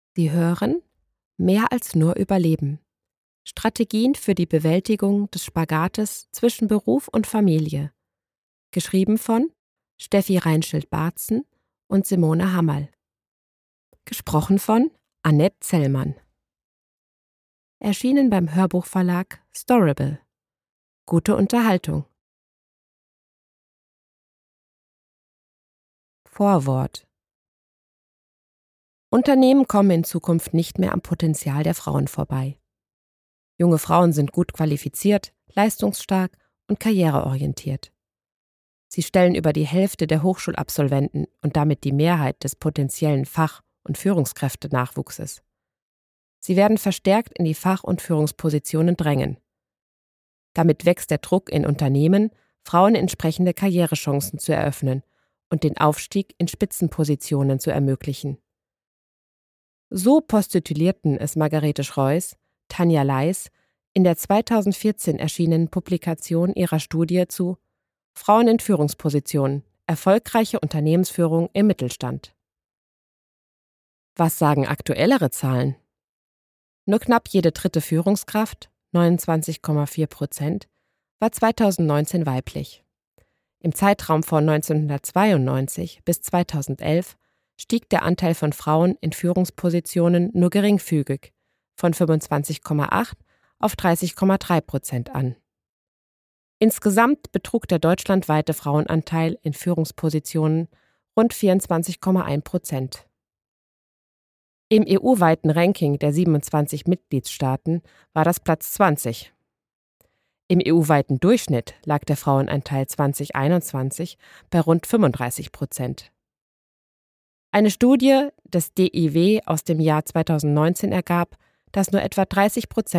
Sie hören Mehr als nur Überleben. Strategien für die Bewältigung des Spagates zwischen Beruf und Familie. Geschrieben von Steffi Reinschild-Bartzen und Simone Hammerl. Gesprochen von Annette Zellmann. Erschienen beim Hörbuchverlag Storable. Gute Unterhaltung. Vorwort. Unternehmen kommen in Zukunft nicht mehr am Potenzial der Frauen vorbei. Junge Frauen sind gut qualifiziert, leistungsstark und karriereorientiert. Sie stellen über die Hälfte der Hochschulabsolventen und damit die Mehrheit des potenziellen Fach- und Führungskräftenachwuchses. Sie werden verstärkt in die Fach- und Führungspositionen drängen. Damit wächst der Druck in Unternehmen, Frauen entsprechende Karrierechancen zu eröffnen und den Aufstieg in Spitzenpositionen zu ermöglichen. So postulierten es Margarete Schreuß, Tanja Leis in der 2014 erschienenen Publikation ihrer Studie zu Frauen in Führungspositionen – erfolgreiche Unternehmensführung im Mittelstand. Was sagen aktuellere Zahlen? Nur knapp jede dritte Führungskraft, 29,4%, war 2019 weiblich. Im Zeitraum von 1992 bis 2011 stieg der Anteil von Frauen in Führungspositionen nur geringfügig, von 25,8 auf 30,3% an. Insgesamt betrug der deutschlandweite Frauenanteil in Führungspositionen rund 24,1%. Im EU-weiten Ranking der 27 Mitgliedstaaten war das Platz 20. Im EU-weiten Durchschnitt lag der Frauenanteil 2021 bei rund 35%. Eine Studie des DIW aus dem Jahr 2019 ergab, dass nur etwa 30%